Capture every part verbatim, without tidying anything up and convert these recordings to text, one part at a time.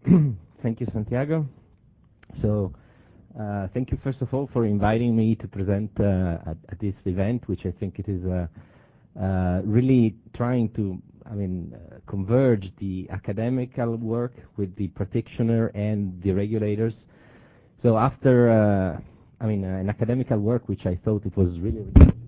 Thank you, Santiago. So, uh, thank you first of all for inviting me to present uh, at, at this event, which I think it is uh, uh, really trying to, I mean, uh, converge the academical work with the practitioner and the regulators. So after, uh, I mean, uh, an academical work, which I thought it was really.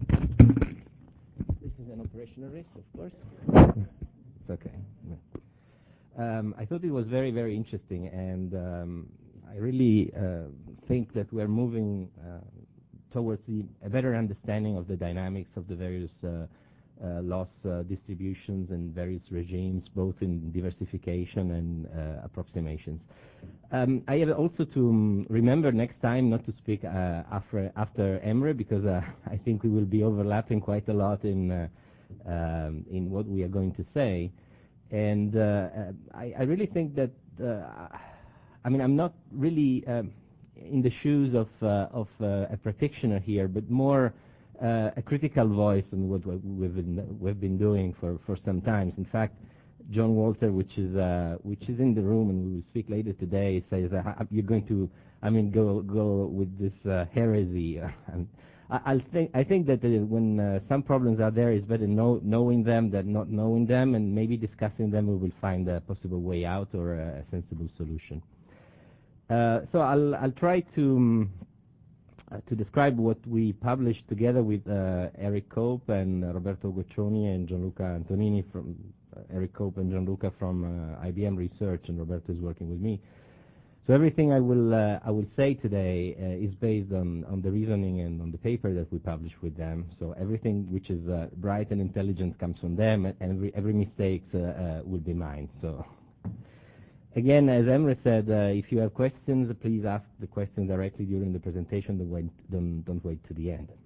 This is an operational risk, of course. It's okay. Um, I thought it was very, very interesting, and um, I really uh, think that we're moving uh, towards the, a better understanding of the dynamics of the various uh, uh, loss uh, distributions and various regimes, both in diversification and uh, approximations. Um, I have also to um, remember next time not to speak uh, after, after Emre, because uh, I think we will be overlapping quite a lot in, uh, um, in what we are going to say. And uh, uh, I, I really think that, uh, I mean, I'm not really um, in the shoes of, uh, of uh, a practitioner here, but more uh, a critical voice in what we've been, we've been doing for, for some time. In fact, John Walter, which is, uh, which is in the room and we will speak later today, says uh, you're going to, I mean, go, go with this uh, heresy. and I, I'll think, I think that uh, when uh, some problems are there, it's better know, knowing them than not knowing them, and maybe discussing them we will find a possible way out or a sensible solution. Uh, so I'll, I'll try to, um, uh, to describe what we published together with uh, Eric Cope and uh, Roberto Goccioni and Gianluca Antonini from uh, Eric Cope and Gianluca from uh, I B M Research, and Roberto is working with me. So everything I will uh, I will say today uh, is based on, on the reasoning and on the paper that we published with them. So everything which is uh, bright and intelligent comes from them, and every every mistake uh, uh, will be mine. So again, as Emre said, uh, if you have questions, please ask the question directly during the presentation. Don't wait, don't, don't wait to the end.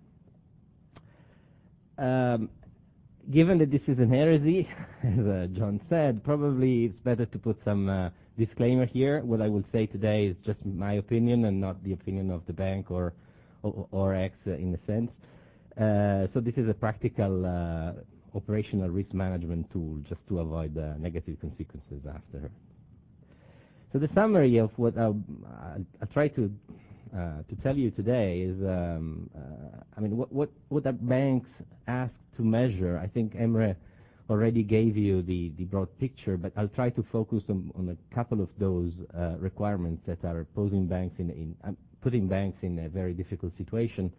Um, given that this is an heresy, as uh, John said, probably it's better to put some uh, disclaimer here. What I will say today is just my opinion and not the opinion of the bank or or, or X uh, in a sense. Uh, so this is a practical uh, operational risk management tool just to avoid uh, negative consequences after. So the summary of what I'll, I'll, I'll try to uh, to tell you today is, um, uh, I mean, what what what the banks ask to measure. I think Emre already gave you the, the broad picture, but I'll try to focus on, on a couple of those uh, requirements that are posing banks in, in uh, putting banks in a very difficult situation.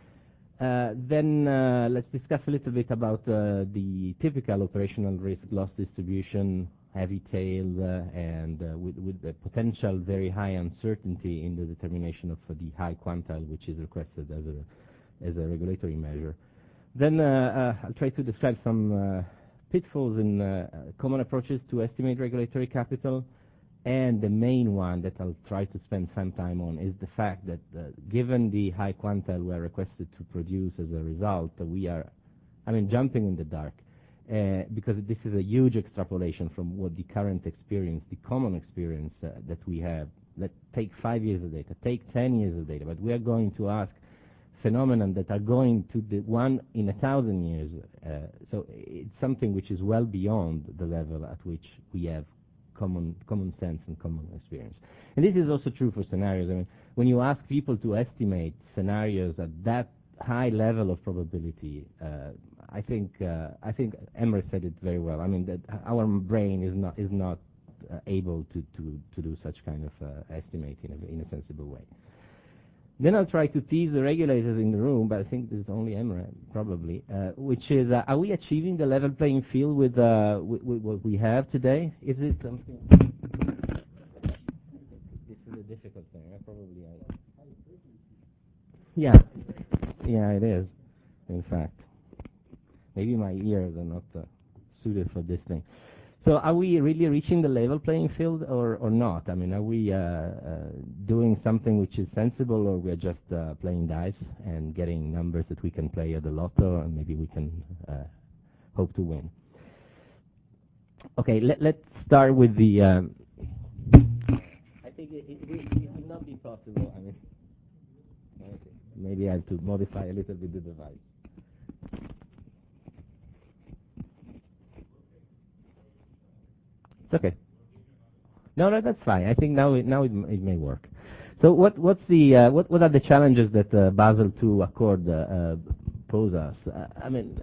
Uh, then uh, let's discuss a little bit about uh, the typical operational risk loss distribution, heavy tail, uh, and uh, with, with the potential very high uncertainty in the determination of uh, the high quantile, which is requested as a as a regulatory measure. Then uh, uh, I'll try to describe some uh, pitfalls in uh, common approaches to estimate regulatory capital, and the main one that I'll try to spend some time on is the fact that uh, given the high quantile we are requested to produce as a result, uh, we are, I mean, jumping in the dark, uh, because this is a huge extrapolation from what the current experience, the common experience uh, that we have. Let's take five years of data, take ten years of data, but we are going to ask phenomenon that are going to the one in a thousand years. Uh, so it's something which is well beyond the level at which we have common common sense and common experience. And this is also true for scenarios. I mean, when you ask people to estimate scenarios at that high level of probability, uh, I think uh, I think Emre said it very well. I mean, that our brain is not is not uh, able to, to to do such kind of uh, estimate in a in a sensible way. Then I'll try to tease the regulators in the room, but I think this is only Emre, probably, uh, which is, uh, are we achieving the level playing field with, uh, with, with what we have today? Is it something? This is a difficult thing. I probably. I... Yeah, yeah, it is. In fact, maybe my ears are not uh, suited for this thing. So are we really reaching the level playing field or, or not? I mean, are we uh, uh, doing something which is sensible, or we're just uh, playing dice and getting numbers that we can play at the lotto and maybe we can uh, hope to win? Okay, let, let's start with the... Um, I think it, it, it will not be possible. I mean, okay, maybe I have to modify a little bit the device. It's okay. No, no, that's fine. I think now it, now it, it may work. So what, what's the, uh, what, what are the challenges that uh, Basel two Accord uh, uh, pose us? Uh, I mean,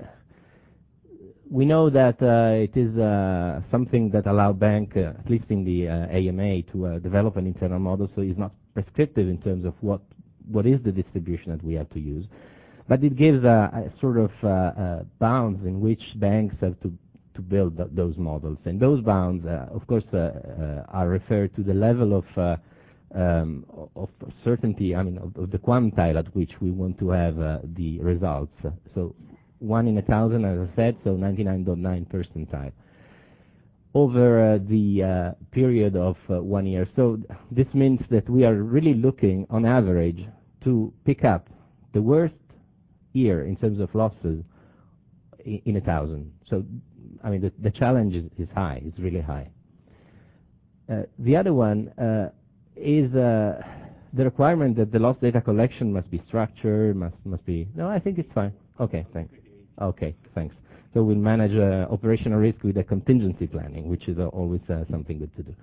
we know that uh, it is uh, something that allows bank, uh, at least in the uh, A M A, to uh, develop an internal model, so it's not prescriptive in terms of what what is the distribution that we have to use. But it gives a, a sort of uh, uh, bounds in which banks have to, to build th those models. And those bounds, uh, of course, uh, uh, are referred to the level of, uh, um, of certainty, I mean, of, of the quantile at which we want to have uh, the results. So one in a thousand, as I said, so ninety-nine point nine percentile over uh, the uh, period of uh, one year. So this means that we are really looking, on average, to pick up the worst year in terms of losses in, in a thousand. So, I mean, the, the challenge is, is high. It's really high. Uh, the other one uh, is uh, the requirement that the loss data collection must be structured, must must be. No, I think it's fine. Okay, thanks. Okay, thanks. So we'll manage uh, operational risk with a contingency planning, which is uh, always uh, something good to do.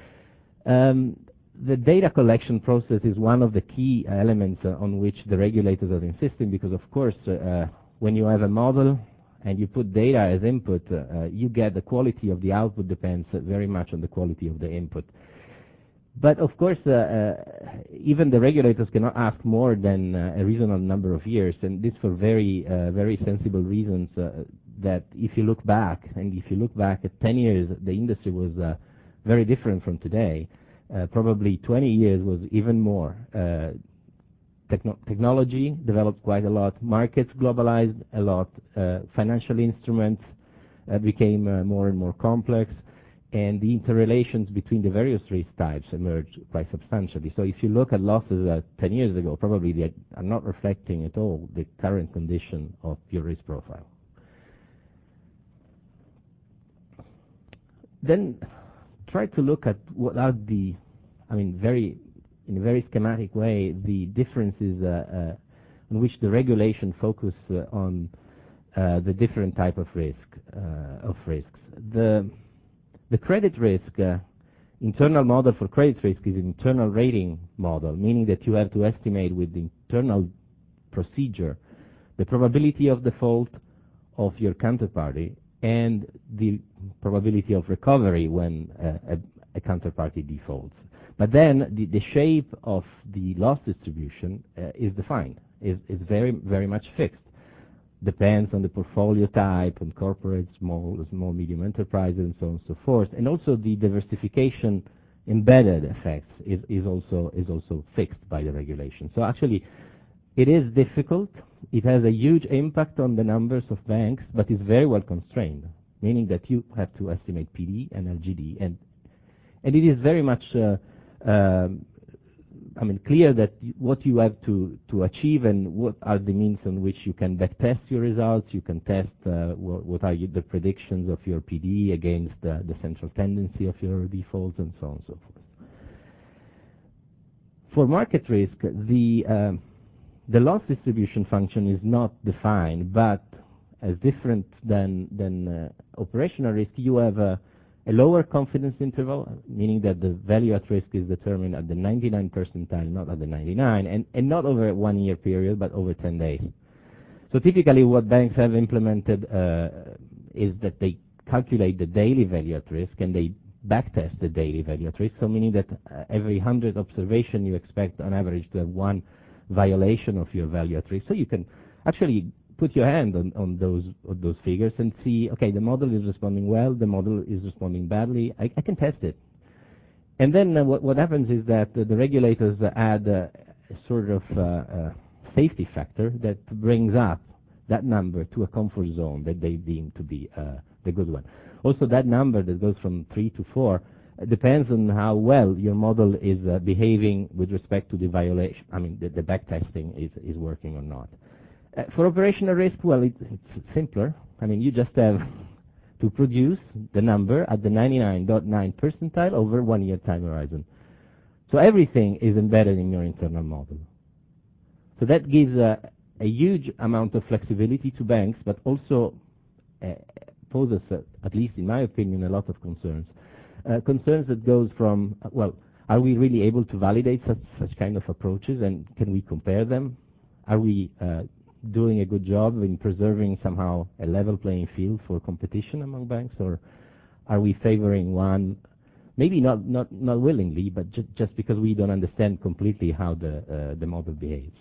Um, the data collection process is one of the key elements uh, on which the regulators are insisting, because of course uh, when you have a model and you put data as input, uh, you get the quality of the output depends uh, very much on the quality of the input. But of course, uh, uh, even the regulators cannot ask more than uh, a reasonable number of years, and this for very, uh, very sensible reasons. Uh, that if you look back, and if you look back at ten years, the industry was uh, very different from today. Uh, probably twenty years was even more. Uh, techno technology developed quite a lot. Markets globalized a lot. Uh, financial instruments uh, became uh, more and more complex. And the interrelations between the various risk types emerged quite substantially. So if you look at losses uh, ten years ago, probably they are not reflecting at all the current condition of your risk profile. Then try to look at what are the, I mean, very, in a very schematic way, the differences uh, uh, in which the regulation focus uh, on uh, the different type of risk, uh, of risks. The The credit risk, uh, internal model for credit risk is an internal rating model, meaning that you have to estimate with the internal procedure the probability of default of your counterparty and the probability of recovery when uh, a, a counterparty defaults. But then the, the shape of the loss distribution uh, is defined, is, is very, very much fixed. Depends on the portfolio type, on corporate, small, small, medium enterprises, and so on and so forth. And also the diversification embedded effects is, is also is also fixed by the regulation. So actually, it is difficult. It has a huge impact on the numbers of banks, but it's very well constrained, meaning that you have to estimate P D and L G D, and and it is very much. Uh, um, I mean, clear that what you have to, to achieve and what are the means on which you can backtest your results, you can test uh, what, what are you, the predictions of your P D against uh, the central tendency of your defaults and so on and so forth. For market risk, the, um, the loss distribution function is not defined, but as different than, than uh, operational risk, you have a A lower confidence interval, meaning that the value at risk is determined at the ninety-nine percentile, not at the ninety-nine, and, and not over a one-year period, but over ten days. So typically what banks have implemented uh, is that they calculate the daily value at risk, and they backtest the daily value at risk, so meaning that uh, every one hundred observation you expect on average to have one violation of your value at risk. So you can actually put your hand on, on those on those figures and see, okay, the model is responding well, the model is responding badly, I, I can test it. And then uh, what, what happens is that uh, the regulators uh, add uh, a sort of uh, uh, safety factor that brings up that number to a comfort zone that they deem to be uh, the good one. Also, that number that goes from three to four uh, depends on how well your model is uh, behaving with respect to the violation, I mean, the, the back testing is, is working or not. Uh, for operational risk, well, it, it's simpler. I mean, you just have to produce the number at the ninety-nine point nine percentile over one year time horizon. So everything is embedded in your internal model. So that gives a, a huge amount of flexibility to banks, but also uh, poses, uh, at least in my opinion, a lot of concerns. uh, concerns that goes from, uh, well, are we really able to validate such, such kind of approaches, and can we compare them? Are we uh, doing a good job in preserving somehow a level playing field for competition among banks, or are we favoring one, maybe not, not, not willingly, but ju just because we don't understand completely how the, uh, the model behaves?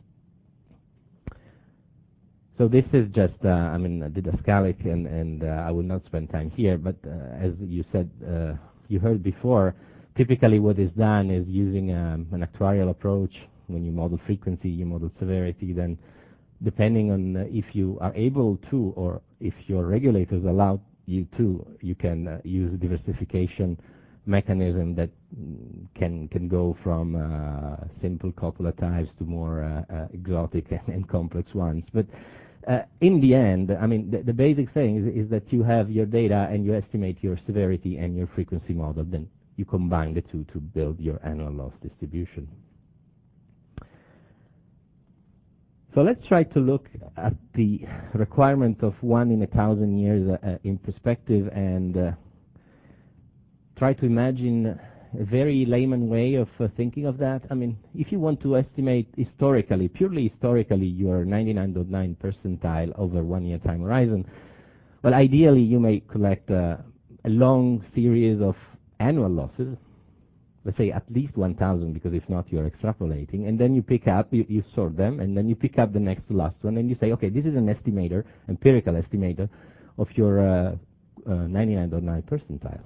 So this is just, uh, I mean, didascalic, and, and uh, I will not spend time here, but uh, as you said, uh, you heard before, typically what is done is using um, an actuarial approach. When you model frequency, you model severity, then depending on uh, if you are able to, or if your regulators allow you to, you can uh, use a diversification mechanism that mm, can can go from uh, simple copula types to more uh, uh, exotic and, and complex ones. But uh, in the end, I mean, the, the basic thing is, is that you have your data and you estimate your severity and your frequency model. Then you combine the two to build your annual loss distribution. So let's try to look at the requirement of one in a thousand years uh, in perspective, and uh, try to imagine a very layman way of uh, thinking of that. I mean, if you want to estimate historically, purely historically, your ninety-nine point nine percentile over one year time horizon, well, ideally you may collect uh, a long series of annual losses, let's say at least one thousand, because if not, you're extrapolating, and then you pick up, you, you sort them, and then you pick up the next to last one, and you say, okay, this is an estimator, empirical estimator, of your uh, uh, ninety-nine point nine percentile.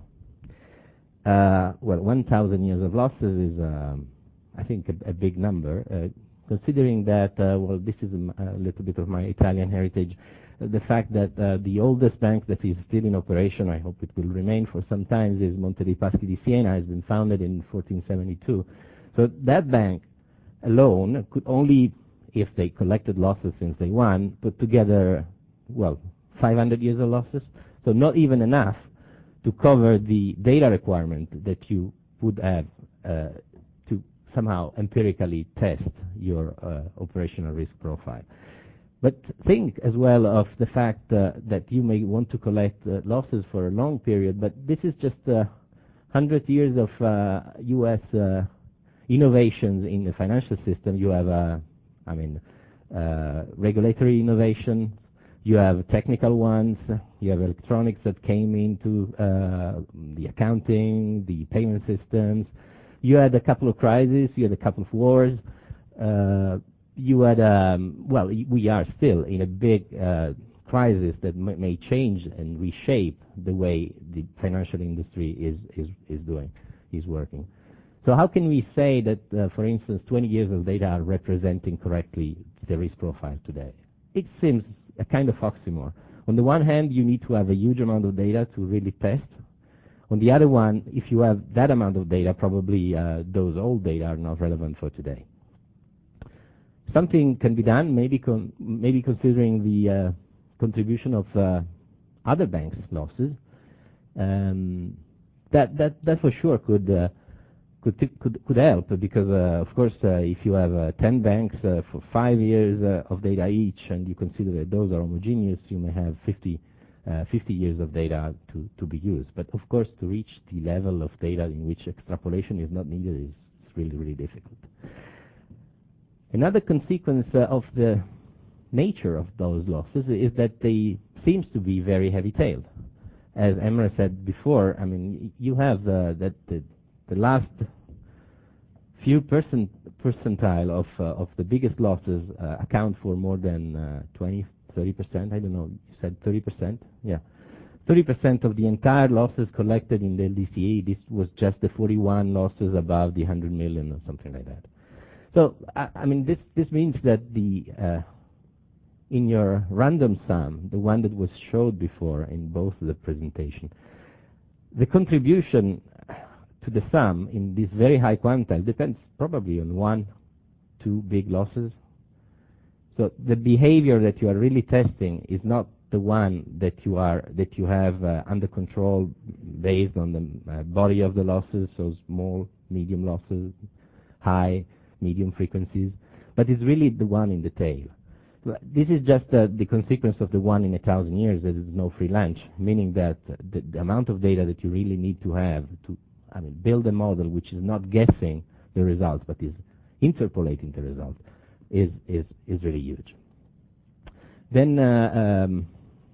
Uh, well, one thousand years of losses is, um, I think, a, a big number, uh, considering that, uh, well, this is a, a little bit of my Italian heritage, uh, the fact that uh, the oldest bank that is still in operation, I hope it will remain for some time, is Monte dei Paschi di Siena, has been founded in fourteen seventy-two. So that bank alone could only, if they collected losses since day one, put together, well, five hundred years of losses, so not even enough to cover the data requirement that you would have uh, to somehow empirically test your uh, operational risk profile. But think as well of the fact uh, that you may want to collect uh, losses for a long period, but this is just uh, one hundred years of uh, U S uh, innovations in the financial system. You have, uh, I mean, uh, regulatory innovation, you have technical ones, you have electronics that came into uh, the accounting, the payment systems. You had a couple of crises, you had a couple of wars. Uh, you had, um, well, we are still in a big uh, crisis that may, may change and reshape the way the financial industry is, is, is doing, is working. So how can we say that, uh, for instance, twenty years of data are representing correctly the risk profile today? It seems a kind of oxymoron. On the one hand, you need to have a huge amount of data to really test. On the other one, if you have that amount of data, probably uh, those old data are not relevant for today. Something can be done, maybe con maybe considering the uh, contribution of uh, other banks' losses. Um, that that that for sure could uh, could could could help, because uh, of course uh, if you have uh, ten banks uh, for five years uh, of data each, and you consider that those are homogeneous, you may have fifty, uh, fifty years of data to to be used. But of course, to reach the level of data in which extrapolation is not needed is really really difficult. Another consequence uh, of the nature of those losses is that they seems to be very heavy-tailed. As Emre said before, I mean, you have uh, that the, the last few percent percentile of uh, of the biggest losses uh, account for more than uh, twenty, thirty percent. I don't know. You said thirty percent? Yeah, thirty percent of the entire losses collected in the L D C A. This was just the forty-one losses above the one hundred million or something like that. So, I, I mean, this, this means that the, uh, in your random sum, the one that was showed before in both the presentation, the contribution to the sum in this very high quantile depends probably on one, two big losses. So the behavior that you are really testing is not the one that you are, that you have uh, under control based on the uh, body of the losses, so small, medium losses, high, medium frequencies, but it's really the one in the tail. This is just uh, the consequence of the one in a thousand years. There is no free lunch, meaning that uh, the, the amount of data that you really need to have to, I mean, build a model which is not guessing the results but is interpolating the results is is is really huge. Then uh, um,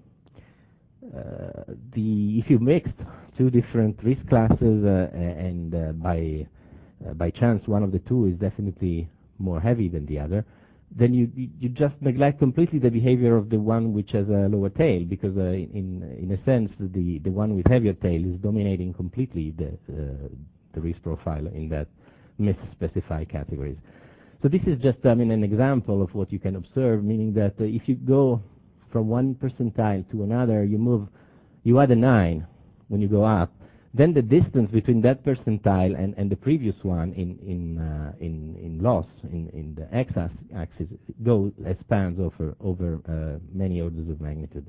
uh, the if you mixed two different risk classes uh, and uh, by uh, by chance one of the two is definitely more heavy than the other, then you you just neglect completely the behavior of the one which has a lower tail, because uh, in in a sense the the one with heavier tail is dominating completely the uh, the risk profile in that misspecified categories. So this is just I mean an example of what you can observe, meaning that uh, if you go from one percentile to another, you move, you add a nine when you go up, then the distance between that percentile and, and the previous one in in uh, in, in loss in, in the x-axis goes expands over over uh, many orders of magnitude.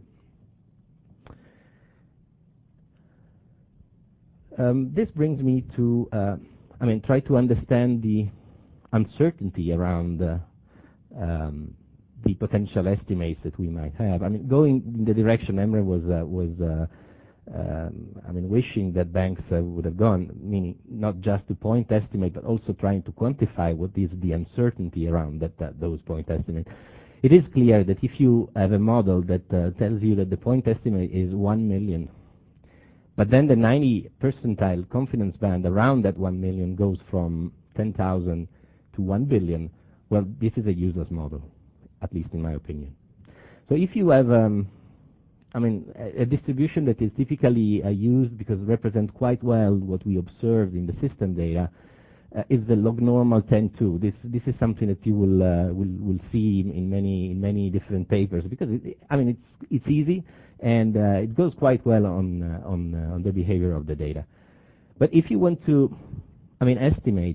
Um, this brings me to uh, I mean try to understand the uncertainty around uh, um, the potential estimates that we might have. I mean, going in the direction Emre was uh, was uh, um, I mean, wishing that banks uh, would have gone, meaning not just to point estimate, but also trying to quantify what is the uncertainty around that, that those point estimates. It is clear that if you have a model that uh, tells you that the point estimate is one million, but then the ninety percentile confidence band around that one million goes from ten thousand to one billion, well, this is a useless model, at least in my opinion. So if you have, um, I mean, a, a distribution that is typically uh, used because it represents quite well what we observed in the system data, uh, is the log normal ten two. This this is something that you will uh, will will see in many in many different papers, because it, I mean it's it's easy and uh, it goes quite well on uh, on uh, on the behavior of the data. But if you want to, I mean, estimate.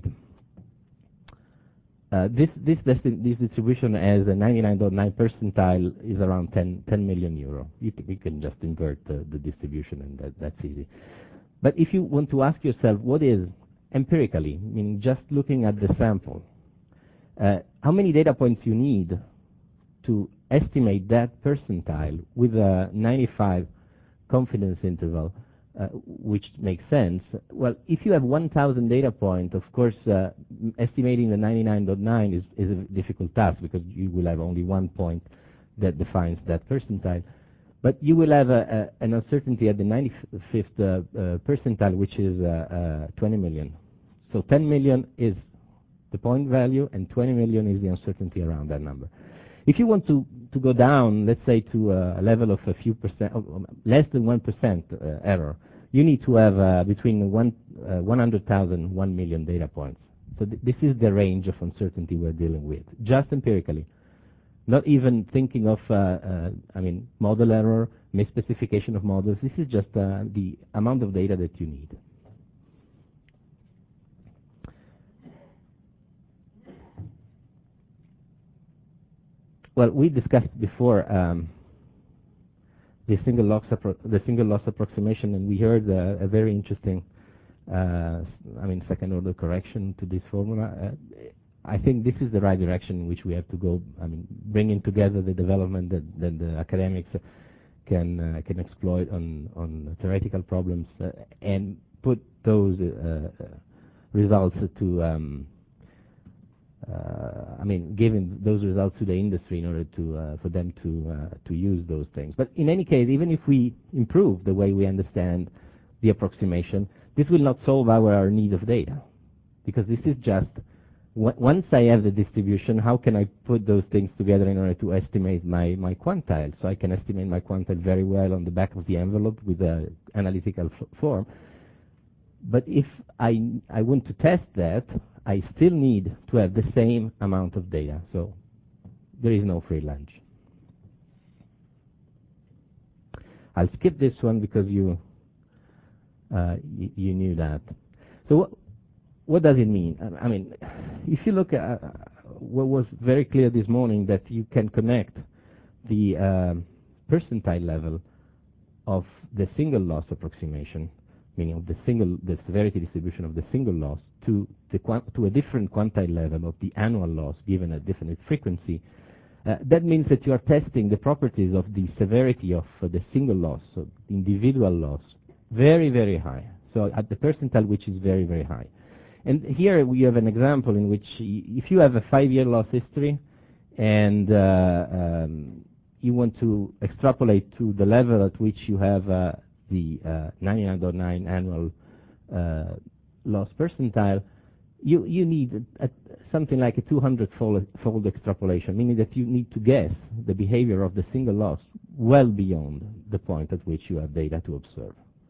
Uh, this, this this distribution as a ninety-nine point nine percentile is around ten, ten million euro. You can, you can just invert the, the distribution, and that, that's easy. But if you want to ask yourself what is empirically, I mean just looking at the sample, uh, how many data points you need to estimate that percentile with a ninety-five confidence interval, Uh, which makes sense. Well, if you have one thousand data points, of course, uh, estimating the ninety-nine point nine is, is a difficult task, because you will have only one point that defines that percentile. But you will have a, a, an uncertainty at the ninety-fifth uh, uh, percentile, which is uh, uh, twenty million. So ten million is the point value, and twenty million is the uncertainty around that number. If you want to, to go down, let's say, to a level of a few percent, less than one percent uh, error, you need to have uh, between one, uh, one hundred thousand, one million data points. So th this is the range of uncertainty we're dealing with, just empirically. Not even thinking of, uh, uh, I mean, model error, misspecification of models. This is just uh, the amount of data that you need. Well, we discussed before um, the single loss the single loss approximation, and we heard uh, a very interesting, uh, I mean, second order correction to this formula. Uh, I think this is the right direction in which we have to go. I mean, bringing together the development that, that the academics can uh, can exploit on on theoretical problems uh, and put those uh, results to. Um, Uh, I mean, giving those results to the industry in order to uh, for them to uh, to use those things. But in any case, even if we improve the way we understand the approximation, this will not solve our, our need of data, because this is just once I have the distribution, how can I put those things together in order to estimate my my quantile? So I can estimate my quantile very well on the back of the envelope with an analytical f form. But if I I want to test that, I still need to have the same amount of data, so there is no free lunch. I'll skip this one because you uh, you, you knew that. So what, what does it mean? I mean, if you look at uh, what was very clear this morning, that you can connect the uh, percentile level of the single loss approximation, meaning of the single, the severity distribution of the single loss, to the to a different quantile level of the annual loss given a definite frequency, Uh, that means that you are testing the properties of the severity of uh, the single loss, so individual loss, very, very high. So at the percentile which is very, very high. And here we have an example in which if you have a five-year loss history and uh, um, you want to extrapolate to the level at which you have uh, the uh, ninety-nine point nine annual uh, loss percentile, you, you need a, a, something like a two hundred fold, fold extrapolation, meaning that you need to guess the behavior of the single loss well beyond the point at which you have data to observe.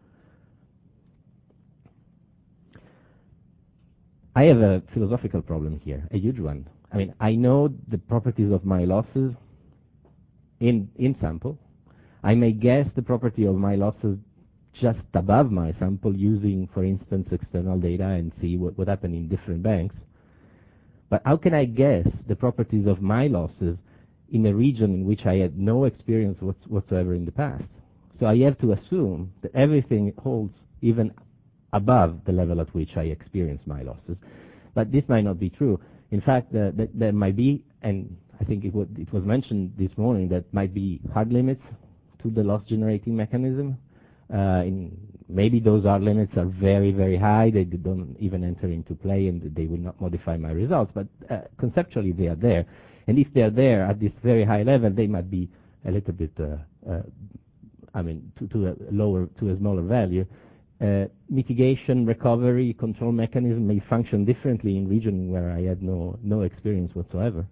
I have a philosophical problem here, a huge one. I mean, I know the properties of my losses in, in sample. I may guess the property of my losses just above my sample using, for instance, external data and see what, what happened in different banks. But how can I guess the properties of my losses in a region in which I had no experience whatsoever in the past? So I have to assume that everything holds even above the level at which I experience my losses. But this might not be true. In fact, uh, that there might be, and I think it, w it was mentioned this morning, that might be hard limits to the loss-generating mechanism. Uh, in, maybe those hard limits are very, very high. They don't even enter into play, and they will not modify my results. But uh, conceptually, they are there. And if they are there at this very high level, they might be a little bit, uh, uh, I mean, to, to a lower, to a smaller value. Uh, mitigation, recovery, control mechanism may function differently in regions where I had no, no experience whatsoever.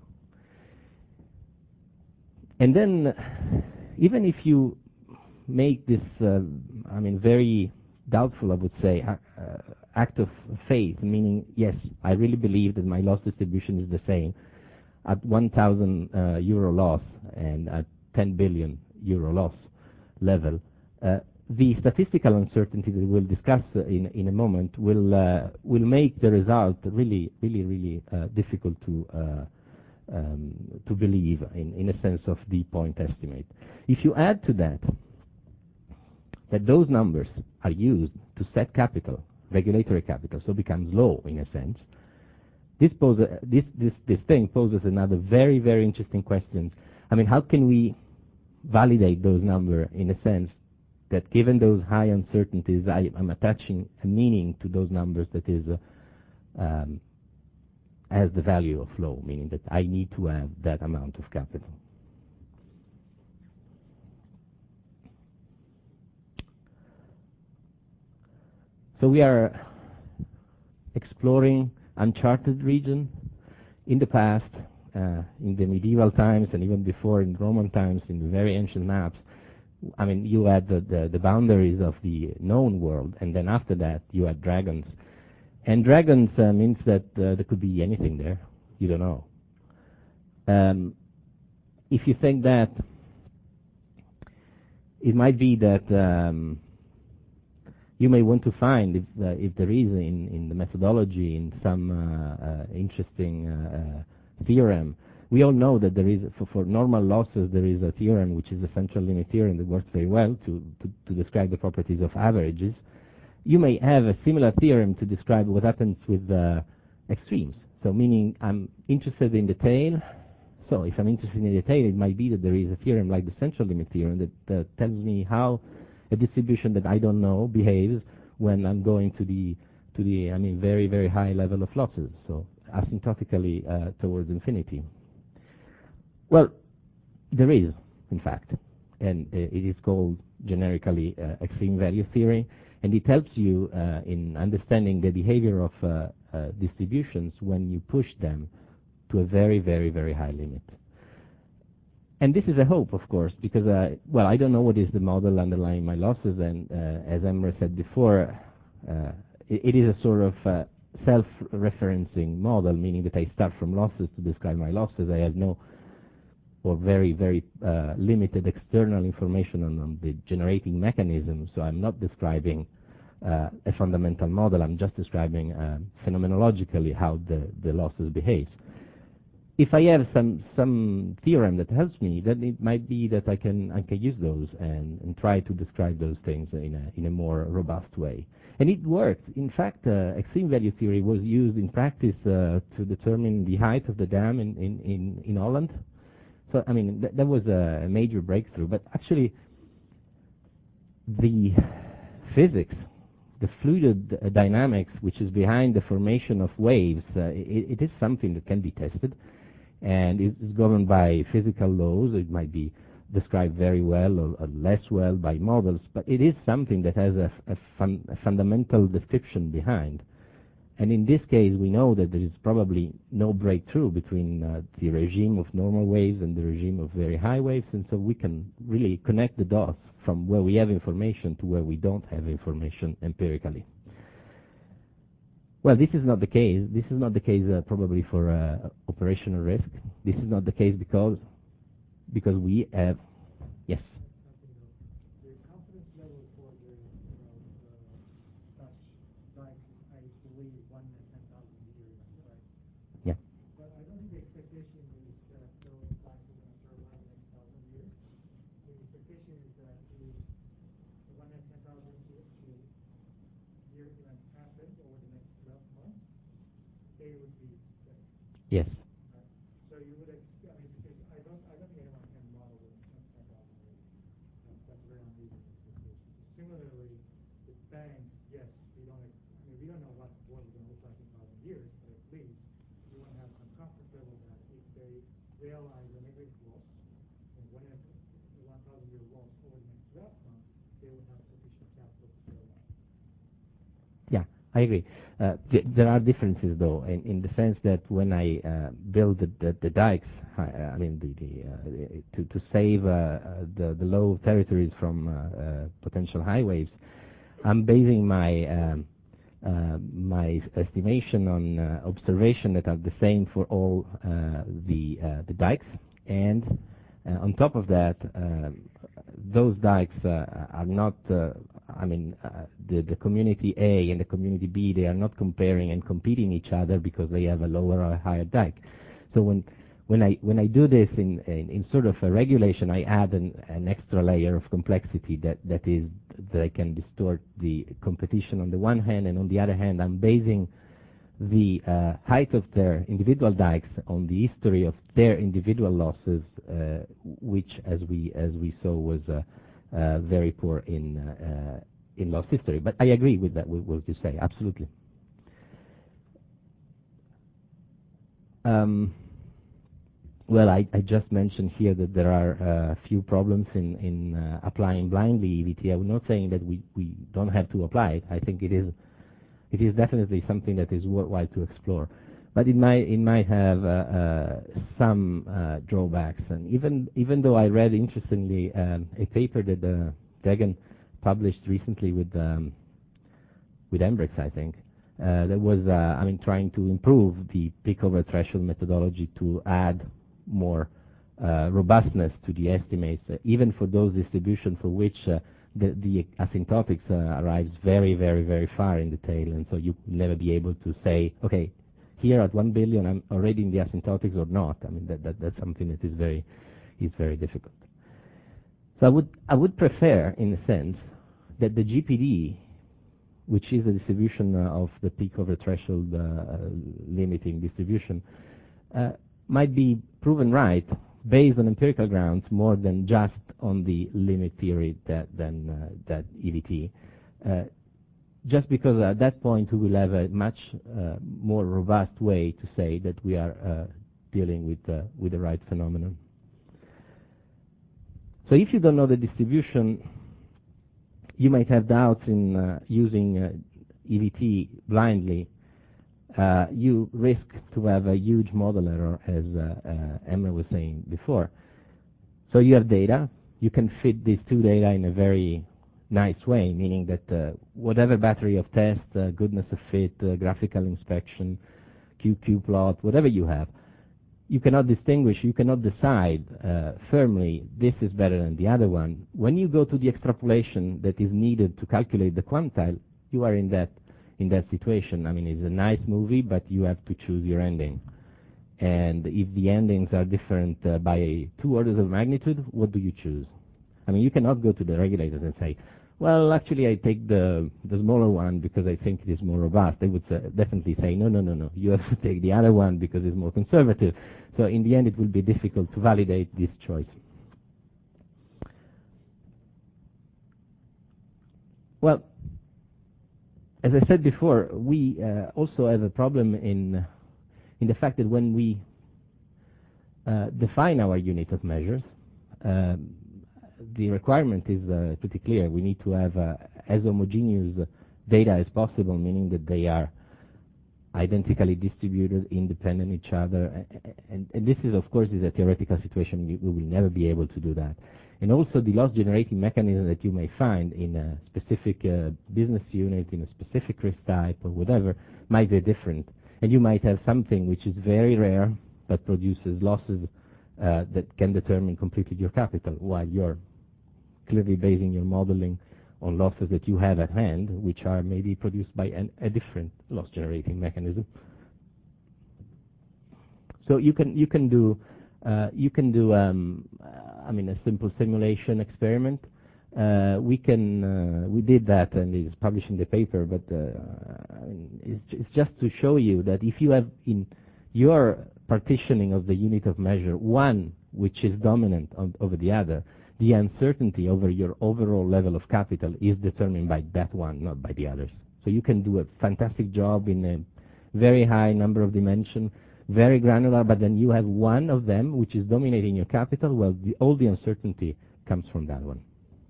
And then, even if you make this, uh, I mean, very doubtful, I would say, uh, act of faith, meaning, yes, I really believe that my loss distribution is the same at one thousand uh, euro loss and at ten billion euro loss level. Uh, The statistical uncertainty that we'll discuss uh, in, in a moment will, uh, will make the result really, really, really uh, difficult to, uh, um, to believe in, in a sense of the point estimate. If you add to that that those numbers are used to set capital, regulatory capital, so becomes low in a sense, this, pose, uh, this, this, this thing poses another very, very interesting question. I mean, how can we validate those numbers in a sense that given those high uncertainties, I, I'm attaching a meaning to those numbers that is uh, um, has the value of low, meaning that I need to have that amount of capital. So we are exploring uncharted region. In the past, uh, in the medieval times and even before in Roman times, in the very ancient maps, I mean, you had the, the, the boundaries of the known world, and then after that, you had dragons. And dragons uh, means that uh, there could be anything there. You don't know. Um, if you think that, it might be that um, you may want to find if, uh, if there is in, in the methodology, in some uh, uh, interesting uh, uh, theorem. We all know that there is, for, for normal losses, there is a theorem which is the central limit theorem that works very well to, to, to describe the properties of averages. You may have a similar theorem to describe what happens with uh, extremes. So meaning I'm interested in the tail. So if I'm interested in the tail, it might be that there is a theorem like the central limit theorem that uh, tells me how a distribution that I don't know behaves when I'm going to the, to the I mean, very, very high level of losses. So asymptotically uh, towards infinity. Well, there is, in fact, and uh, it is called generically uh, extreme value theory, and it helps you uh, in understanding the behavior of uh, uh, distributions when you push them to a very, very, very high limit. And this is a hope, of course, because, uh, well, I don't know what is the model underlying my losses, and uh, as Emre said before, uh, it, it is a sort of uh, self-referencing model, meaning that I start from losses to describe my losses. I have no or very, very uh, limited external information on, on the generating mechanism, so I'm not describing uh, a fundamental model, I'm just describing uh, phenomenologically how the, the losses behave. If I have some, some theorem that helps me, then it might be that I can, I can use those and, and try to describe those things in a, in a more robust way. And it worked. In fact, uh, extreme value theory was used in practice uh, to determine the height of the dam in, in, in, in Holland. so, I mean, th that was a major breakthrough. But actually, the physics, the fluid uh, dynamics, which is behind the formation of waves, uh, it, it is something that can be tested, and it is governed by physical laws. It might be described very well or, or less well by models, but it is something that has a, a, fun, a fundamental description behind. And in this case, we know that there is probably no breakthrough between uh, the regime of normal waves and the regime of very high waves, and so we can really connect the dots from where we have information to where we don't have information empirically. Well, this is not the case. This is not the case uh, probably for uh, operational risk. This is not the case because because we have, yes. The confidence level for the, you know, uh, such like I believe one in ten thousand years, right? Yeah. But I don't think the expectation is that those dikes are going to survive the next thousand years. The expectation is that the, the one in ten thousand year event happens over the next twelve months. They would be dead. Yes. Right? So you would, ex I mean, because I don't, I don't think anyone can model it in ten thousand years. That's, that's very unreasonable expectation. Similarly, with banks, yes, we don't, ex I mean, we don't know what the world is going to look like in a thousand years, but at least you want to have some comfort level that if they realize a negative loss, and one in one thousand year loss over the next twelve months, they would have sufficient capital to survive. Yeah, I agree. Uh, th there are differences, though, in, in the sense that when I uh, build the, the, the dikes, I, I mean, the, the, uh, to, to save uh, the, the low territories from uh, uh, potential high waves, I'm basing my um, uh, my estimation on uh, observation that are the same for all uh, the uh, the dikes, and uh, on top of that, um, those dikes uh, are not. Uh, I mean, uh, the the community A and the community B, they are not comparing and competing each other because they have a lower or a higher dike. So when when I when I do this in in, in sort of a regulation, I add an, an extra layer of complexity that that is that I can distort the competition on the one hand, and on the other hand, I'm basing the uh, height of their individual dikes on the history of their individual losses, uh, which, as we as we saw, was uh, uh, very poor in uh, in loss history. But I agree with that. With what you say, absolutely. Um, well, I, I just mentioned here that there are a uh, few problems in in uh, applying blindly E V T. I'm not saying that we we don't have to apply it. I think it is. It is definitely something that is worthwhile to explore, but it might it might have uh, uh, some uh, drawbacks. And even even though I read interestingly um, a paper that uh, Degen published recently with um, with Embrex, I think, uh, that was uh, I mean trying to improve the peak over threshold methodology to add more uh, robustness to the estimates, uh, even for those distributions for which uh, The, the asymptotics uh, arrives very, very, very far in the tail, and so you will never be able to say, okay, here at one billion, I'm already in the asymptotics or not. I mean, that, that that's something that is very, is very difficult. So I would, I would prefer, in a sense, that the G P D, which is the distribution uh, of the peak over threshold uh, limiting distribution, uh, might be proven right based on empirical grounds more than just on the limit theory that than uh, that E V T. Uh, just because at that point we will have a much uh, more robust way to say that we are uh, dealing with uh, with the right phenomenon. So if you don't know the distribution, you might have doubts in uh, using uh, E V T blindly. Uh, you risk to have a huge model error, as uh, uh, Emma was saying before. So you have data. You can fit these two data in a very nice way, meaning that uh, whatever battery of test, uh, goodness of fit, uh, graphical inspection, Q Q plot, whatever you have, you cannot distinguish, you cannot decide uh, firmly this is better than the other one. When you go to the extrapolation that is needed to calculate the quantile, you are in that in that situation. I mean, it's a nice movie, but you have to choose your ending. And if the endings are different uh, by two orders of magnitude, what do you choose? I mean, you cannot go to the regulators and say, Well, actually, I take the the smaller one because I think it is more robust. They would say, definitely say, no, no, no, no. You have to take the other one because it's more conservative. So in the end, it will be difficult to validate this choice. Well, as I said before, we uh, also have a problem in in the fact that when we uh, define our unit of measures, um, the requirement is uh, pretty clear. We need to have uh, as homogeneous data as possible, meaning that they are identically distributed, independent of each other. And, and this is, of course, is a theoretical situation. We will never be able to do that. And also the loss generating mechanism that you may find in a specific uh, business unit, in a specific risk type or whatever, might be different. And you might have something which is very rare but produces losses uh, that can determine completely your capital, while you're clearly basing your modeling on losses that you have at hand, which are maybe produced by an, a different loss generating mechanism. So you can you can do uh, you can do um, I mean a simple simulation experiment. Uh, we can uh, we did that and it's published in the paper, but uh, I mean, it's, it's just to show you that if you have in your partitioning of the unit of measure one which is dominant on, over the other, the uncertainty over your overall level of capital is determined by that one, not by the others. So you can do a fantastic job in a very high number of dimensions, very granular, but then you have one of them which is dominating your capital. Well, the, all the uncertainty comes from that one.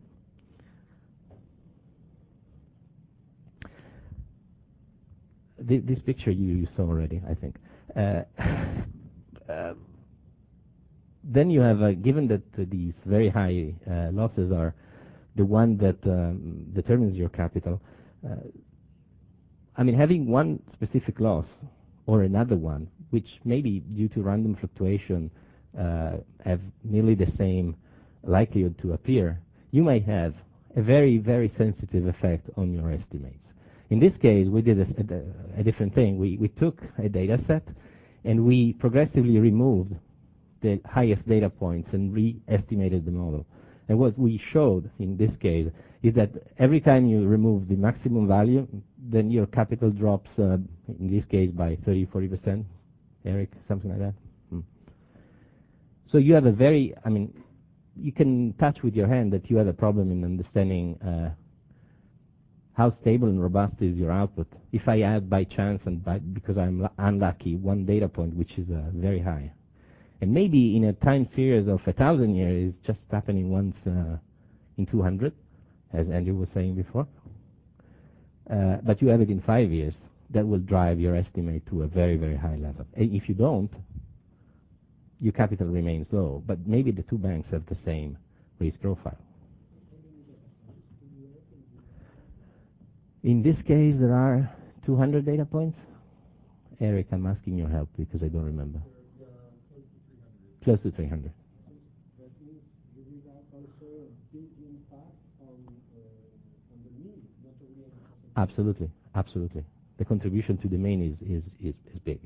The, this picture you, you saw already, I think. Uh, uh, then you have, uh, given that uh, these very high uh, losses are the one that um, determines your capital, uh, I mean, having one specific loss or another one, which maybe due to random fluctuation uh, have nearly the same likelihood to appear, you may have a very, very sensitive effect on your estimates. In this case, we did a, a, a different thing. We, we took a data set and we progressively removed the highest data points and re-estimated the model. And what we showed in this case is that every time you remove the maximum value, then your capital drops, uh, in this case, by thirty, forty percent. Eric, something like that? Hmm. So you have a very, I mean, you can touch with your hand that you have a problem in understanding uh, how stable and robust is your output. If I add by chance and by, because I'm unlucky, one data point, which is uh, very high. And maybe in a time series of a thousand years, it's just happening once uh, in two hundred, as Andrew was saying before. Uh, but you have it in five years. That will drive your estimate to a very, very high level. And if you don't, your capital remains low. But maybe the two banks have the same risk profile. In this case, there are two hundred data points. Eric, I'm asking your help because I don't remember. Close to three hundred. That means you will have also a big impact on, uh, on the mean, not only on the percentage. Absolutely, absolutely. The contribution to the mean is, is, is, is big.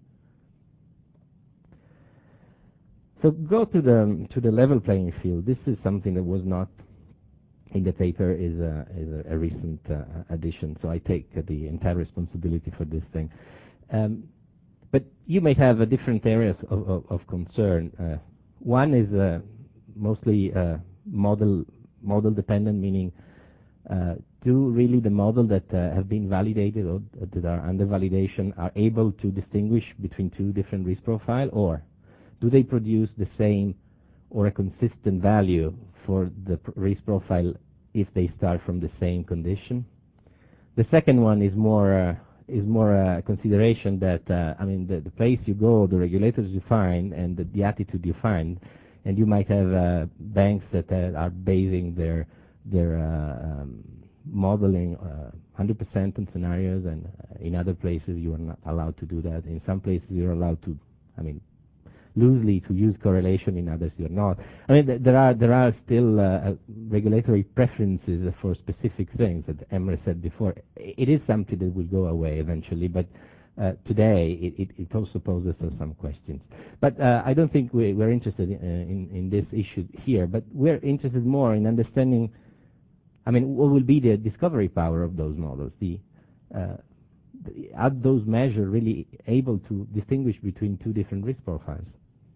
So go to the to the level playing field. This is something that was not in the paper. Is a, is a, a recent uh, addition. So I take uh, the entire responsibility for this thing. Um, But you may have uh, different areas of, of, of concern. Uh, one is uh, mostly uh, model model dependent, meaning uh, do really the model that uh, have been validated or that are under validation are able to distinguish between two different risk profile, or do they produce the same or a consistent value for the pr risk profile if they start from the same condition? The second one is more uh, is more a consideration that, uh, I mean, the, the place you go, the regulators you find, and the, the attitude you find, and you might have uh, banks that uh, are basing their their uh, um, modeling uh, one hundred percent on scenarios, and uh, in other places you are not allowed to do that. In some places you're allowed to, I mean, loosely to use correlation, in others you're not. I mean, th there are there are still uh, regulatory preferences for specific things that Emre said before. It is something that will go away eventually, but uh, today it, it, it also poses us some questions. But uh, I don't think we, we're interested in, uh, in, in this issue here, but we're interested more in understanding I mean, what will be the discovery power of those models? The, uh, the, are those measures really able to distinguish between two different risk profiles?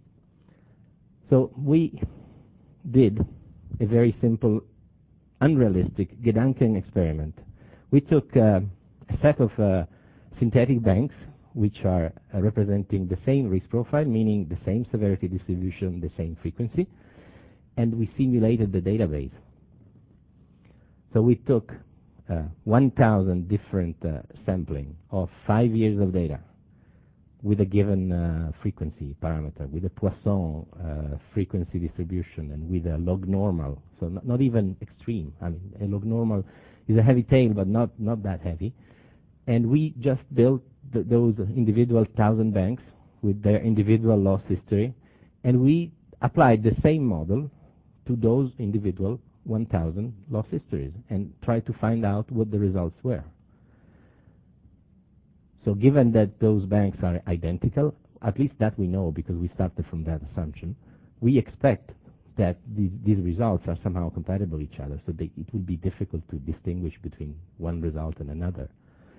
So we did a very simple, unrealistic Gedanken experiment. We took uh, a set of uh, synthetic banks, which are uh, representing the same risk profile, meaning the same severity distribution, the same frequency, and we simulated the database. So we took uh, one thousand different uh, sampling of five years of data with a given uh, frequency parameter, with a Poisson uh, frequency distribution, and with a log normal, so not, not even extreme. I mean, a log normal is a heavy tail, but not, not that heavy. And we just built th those individual thousand banks with their individual loss history, and we applied the same model to those individual one thousand loss histories and tried to find out what the results were. So given that those banks are identical, at least that we know because we started from that assumption, we expect that these, these results are somehow compatible with each other, so they, it would be difficult to distinguish between one result and another.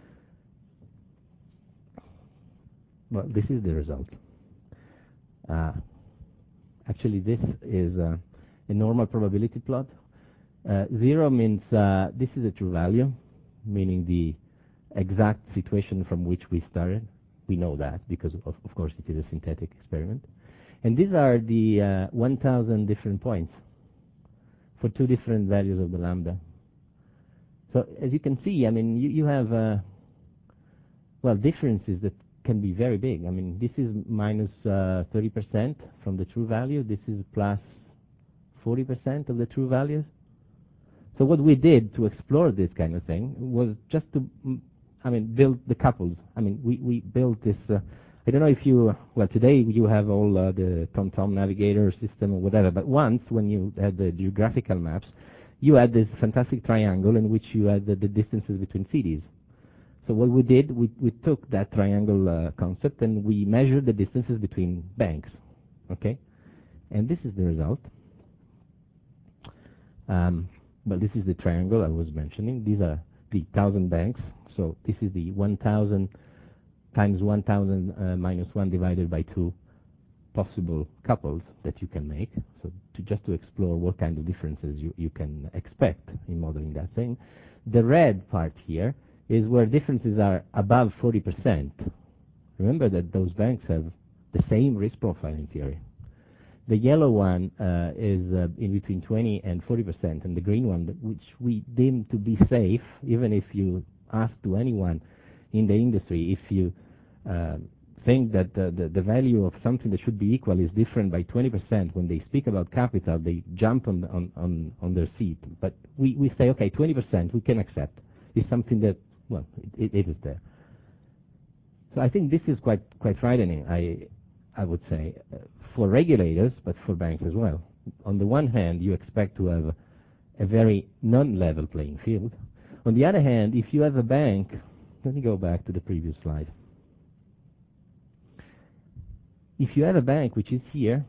Well, this is the result. Uh, actually, this is uh, a normal probability plot. Uh, zero means uh, this is a true value, meaning the exact situation from which we started. We know that because, of, of course, it is a synthetic experiment. And these are the uh, one thousand different points for two different values of the lambda. So as you can see, I mean, you, you have, uh, well, differences that can be very big. I mean, this is minus uh, thirty percent from the true value. This is plus forty percent of the true values. So what we did to explore this kind of thing was just to, I mean, build the couples. I mean, we, we built this, uh, I don't know if you, well, today you have all uh, the TomTom navigator system or whatever, but once when you had the geographical maps, you had this fantastic triangle in which you had the, the distances between cities. So what we did, we, we took that triangle uh, concept and we measured the distances between banks, okay? And this is the result. Um, well, this is the triangle I was mentioning. These are the thousand banks. So this is the one thousand times one thousand uh, minus one divided by two possible couples that you can make. So to just to explore what kind of differences you, you can expect in modeling that thing. The red part here is where differences are above forty percent. Remember that those banks have the same risk profile in theory. The yellow one uh, is uh, in between twenty and forty percent, and the green one, which we deem to be safe, even if you ask to anyone in the industry, if you uh, think that the, the, the value of something that should be equal is different by twenty percent, when they speak about capital, they jump on, on, on, on their seat. But we, we say, okay, twenty percent we can accept. It's something that, well, it, it is there. So I think this is quite, quite frightening, I, I would say, uh, for regulators, but for banks as well. On the one hand, you expect to have a very non-level playing field. On the other hand, if you have a bank, let me go back to the previous slide. If you have a bank which is here,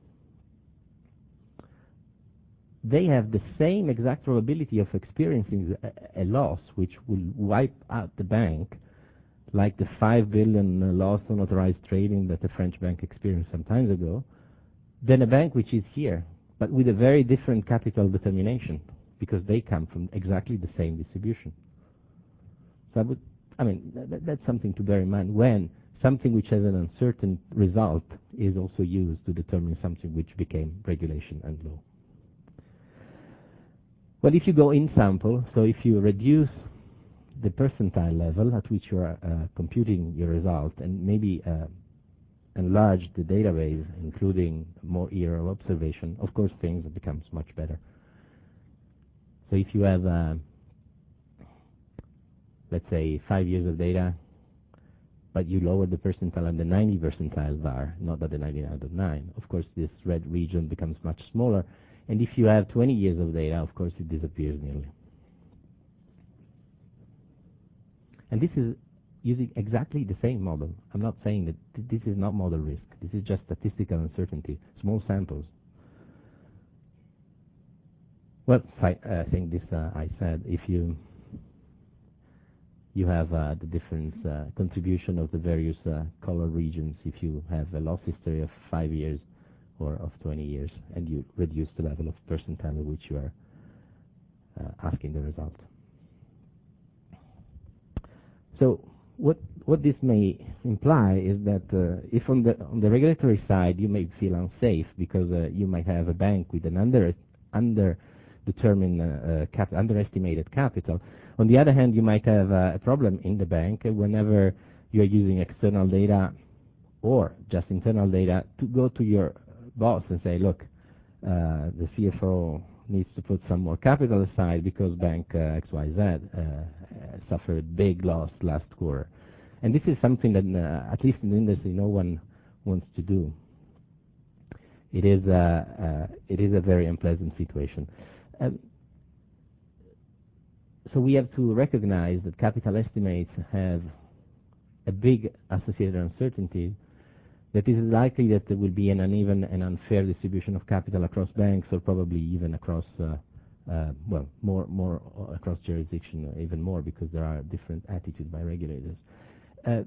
they have the same exact probability of experiencing a, a loss which will wipe out the bank, like the five billion loss on authorized trading that the French bank experienced some time ago, than a bank which is here, but with a very different capital determination, because they come from exactly the same distribution. So I would, I mean, that, that's something to bear in mind when something which has an uncertain result is also used to determine something which became regulation and law. Well, if you go in sample, so if you reduce the percentile level at which you are uh, computing your result and maybe uh, enlarge the database, including more era of observation, of course things becomes much better. So if you have, uh, let's say, five years of data, but you lower the percentile and the ninety percentile var, not at the ninety-nine point nine, of course this red region becomes much smaller. And if you have twenty years of data, of course it disappears nearly. And this is using exactly the same model. I'm not saying that th this is not model risk. This is just statistical uncertainty, small samples. Well, I, I think this uh, I said, if you you have uh, the different uh, contribution of the various uh, color regions, if you have a loss history of five years or of twenty years, and you reduce the level of percentile at which you are uh, asking the result. So what what this may imply is that uh, if on the on the regulatory side you may feel unsafe because uh, you might have a bank with an under under determined uh, uh, cap, underestimated capital. On the other hand, you might have uh, a problem in the bank whenever you are using external data or just internal data to go to your boss and say, look, uh, the C F O needs to put some more capital aside because bank uh, X Y Z uh, suffered big loss last quarter. And this is something that, uh, at least in the industry, no one wants to do. It is, uh, uh, it is a very unpleasant situation. Um, so we have to recognize that capital estimates have a big associated uncertainty, that it is likely that there will be an uneven and unfair distribution of capital across banks, or probably even across, uh, uh, well, more, more across jurisdiction, even more, because there are different attitudes by regulators. Uh,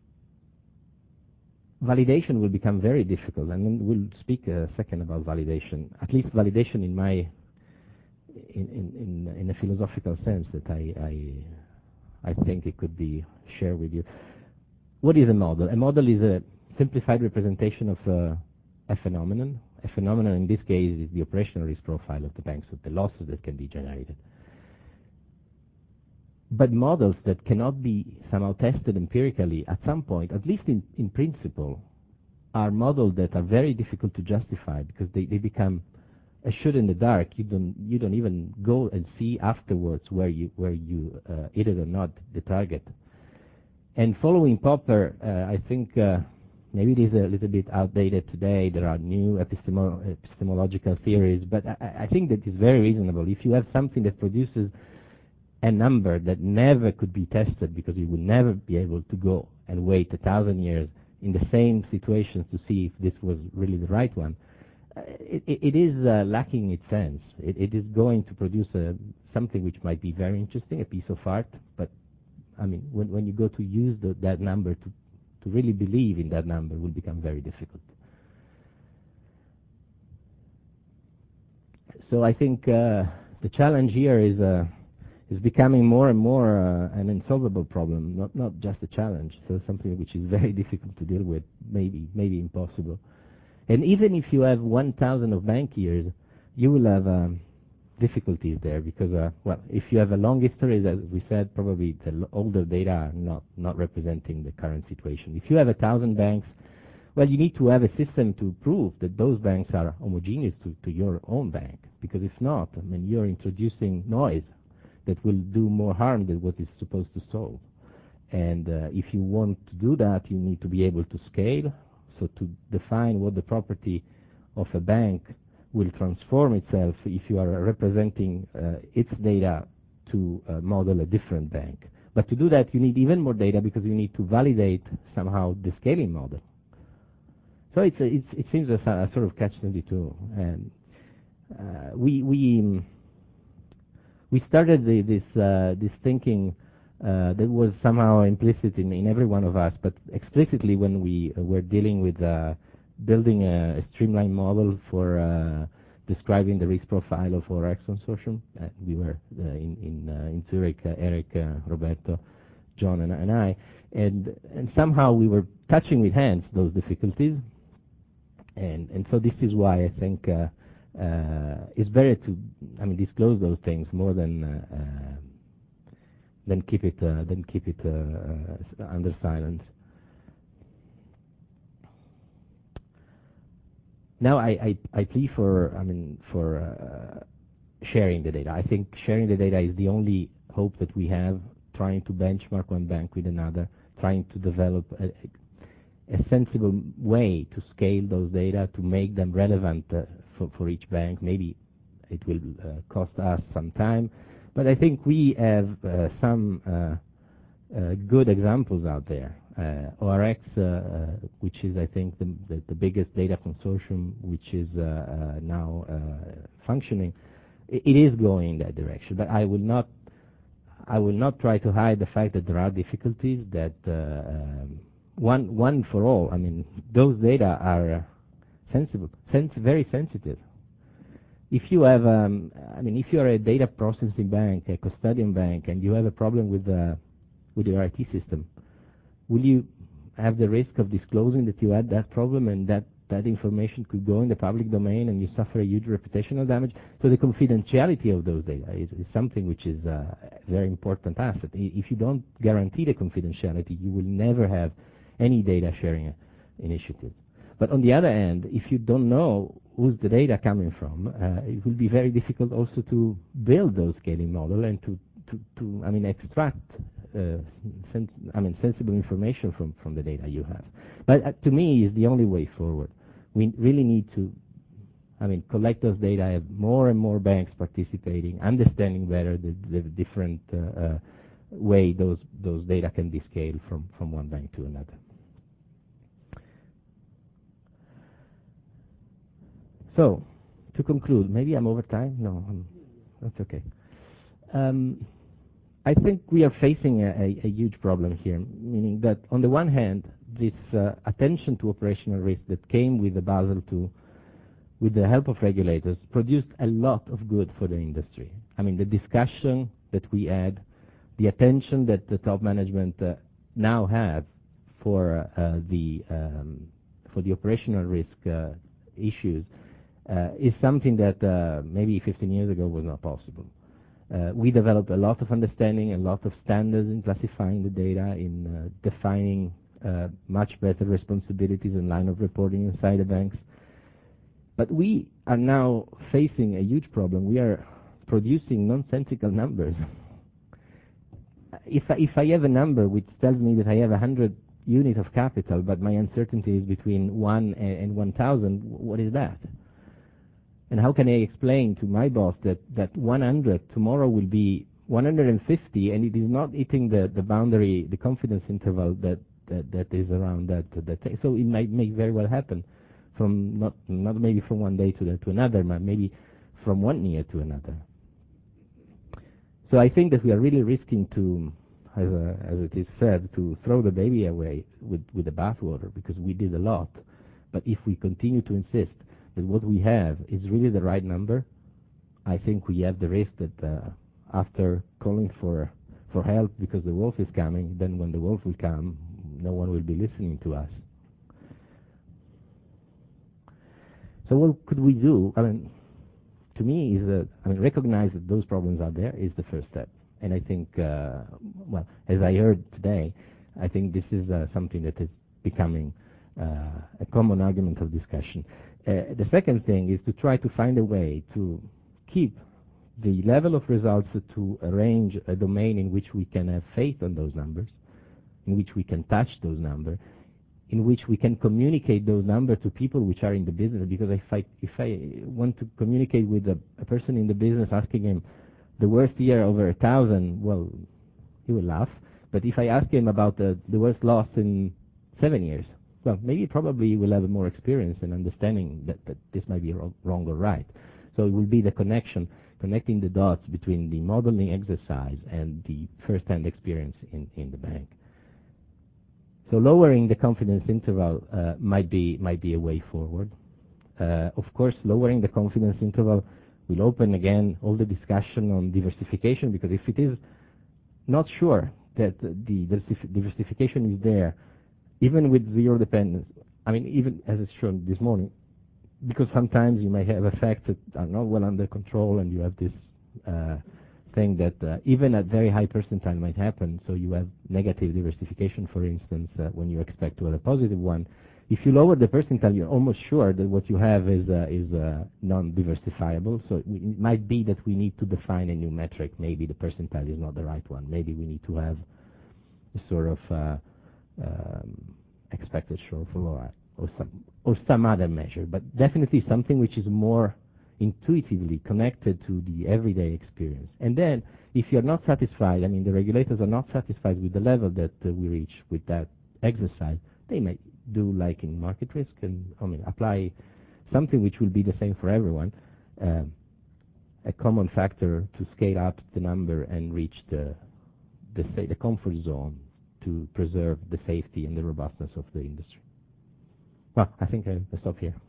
validation will become very difficult, and then we'll speak a second about validation. At least validation in my, in, in, in, in a philosophical sense that I, I, I think it could be shared with you. What is a model? A model is a simplified representation of uh, a phenomenon. A phenomenon in this case is the operational risk profile of the bank, so the losses that can be generated. But models that cannot be somehow tested empirically at some point, at least in, in principle, are models that are very difficult to justify because they, they become a shot in the dark. You don't you don't even go and see afterwards where you where you uh, hit it or not the target. And following Popper, uh, I think uh, maybe it is a little bit outdated today. There are new epistemo epistemological theories, but I, I think that it's very reasonable. If you have something that produces a number that never could be tested because you would never be able to go and wait a thousand years in the same situations to see if this was really the right one, uh, it, it is uh, lacking its sense. It, it is going to produce a, something which might be very interesting, a piece of art, but I mean, when, when you go to use the, that number to, to really believe in that number, it will become very difficult. So I think uh, the challenge here is uh, is becoming more and more uh, an unsolvable problem, not not just a challenge. So something which is very difficult to deal with, maybe maybe impossible. And even if you have one thousand of bank years, you will have um, difficulties there because, uh, well, if you have a long history, as we said, probably the older data are not not representing the current situation. If you have a thousand banks, well, you need to have a system to prove that those banks are homogeneous to, to your own bank, because if not, I mean, you're introducing noise that will do more harm than what it's supposed to solve. And uh, if you want to do that, you need to be able to scale, so to define what the property of a bank will transform itself if you are representing uh, its data to uh, model a different bank. But to do that, you need even more data because you need to validate somehow the scaling model. So it's a, it's, it seems a, a sort of catch twenty-two. And uh, we we um, we started the, this uh, this thinking uh, that was somehow implicit in, in every one of us, but explicitly when we uh, were dealing with uh, building a, a streamlined model for uh, describing the risk profile of our X consortium. Uh, we were uh, in in, uh, in Zurich, uh, Eric, uh, Roberto, John, and, and I, and and somehow we were touching with hands those difficulties, and and so this is why I think uh, uh, it's better to, I mean, disclose those things more than uh, uh, than keep it uh, than keep it uh, uh, under silence. Now I, I, I plea for, I mean, for uh, sharing the data. I think sharing the data is the only hope that we have, trying to benchmark one bank with another, trying to develop a, a sensible way to scale those data, to make them relevant uh, for, for each bank. Maybe it will uh, cost us some time, but I think we have uh, some uh, uh, good examples out there. Uh, O R X, uh, uh, which is, I think, the, the, the biggest data consortium, which is uh, uh, now uh, functioning, it, it is going in that direction. But I will not, I will not try to hide the fact that there are difficulties. That uh, um, one, one for all. I mean, those data are uh, sensible, sens very sensitive. If you have, um, I mean, if you are a data processing bank, a custodian bank, and you have a problem with uh, with your I T system, will you have the risk of disclosing that you had that problem and that that information could go in the public domain and you suffer a huge reputational damage? So the confidentiality of those data is, is something which is a very important asset. If you don't guarantee the confidentiality, you will never have any data sharing initiative. But on the other hand, if you don't know who's the data coming from, uh, it will be very difficult also to build those scaling model and to, to, to I mean, extract uh, sens I mean, sensible information from, from the data you have. But uh, to me, is the only way forward. We really need to, I mean, collect those data, have more and more banks participating, understanding better the, the different uh, uh, way those, those data can be scaled from, from one bank to another. So, to conclude, maybe I'm over time? No, I'm, that's okay. Um, I think we are facing a, a, a huge problem here, meaning that on the one hand, this uh, attention to operational risk that came with the Basel two, with the help of regulators, produced a lot of good for the industry. I mean, the discussion that we had, the attention that the top management uh, now have for uh, the um, for the operational risk uh, issues, Uh, is something that uh, maybe fifteen years ago was not possible. Uh, we developed a lot of understanding, a lot of standards in classifying the data, in uh, defining uh, much better responsibilities and line of reporting inside the banks. But we are now facing a huge problem. We are producing nonsensical numbers. If I, if I have a number which tells me that I have one hundred units of capital, but my uncertainty is between one and one thousand, what is that? And how can I explain to my boss that, that one hundred tomorrow will be one hundred fifty and it is not hitting the, the boundary, the confidence interval that, that, that is around that, that? So it might, may very well happen from not, not maybe from one day to, the, to another, but maybe from one year to another. So I think that we are really risking to, as, a, as it is said, to throw the baby away with, with the bathwater, because we did a lot. But if we continue to insist that what we have is really the right number, I think we have the risk that uh, after calling for for help because the wolf is coming, then when the wolf will come, no one will be listening to us. So what could we do? I mean, to me, is that I mean, recognize that those problems are there is the first step. And I think, uh, well, as I heard today, I think this is uh, something that is becoming uh, a common argument of discussion. Uh, the second thing is to try to find a way to keep the level of results to arrange a domain in which we can have faith on those numbers, in which we can touch those numbers, in which we can communicate those numbers to people which are in the business. Because if I, if I want to communicate with a, a person in the business asking him the worst year over a thousand, well, he will laugh. But if I ask him about the, the worst loss in seven years, well, maybe probably we'll have more experience and understanding that, that this might be wrong, wrong or right. So it will be the connection, connecting the dots between the modeling exercise and the first-hand experience in, in the bank. So lowering the confidence interval uh, might be might be a way forward. Uh, of course, lowering the confidence interval will open again all the discussion on diversification, because if it is not sure that the diversification is there, even with zero dependence, I mean, even as it's shown this morning, because sometimes you may have effects that are not well under control, and you have this uh, thing that uh, even at very high percentile might happen. So you have negative diversification, for instance, uh, when you expect to have a positive one. If you lower the percentile, you're almost sure that what you have is uh, is uh, non-diversifiable. So it might be that we need to define a new metric. Maybe the percentile is not the right one. Maybe we need to have a sort of uh, um, expected shortfall or, or some or some other measure, but definitely something which is more intuitively connected to the everyday experience. And then, if you're not satisfied, I mean, the regulators are not satisfied with the level that uh, we reach with that exercise, they may do like in market risk and I mean apply something which will be the same for everyone. Um, a common factor to scale up the number and reach the the, say, the comfort zone to preserve the safety and the robustness of the industry. Well, I think I'll stop here.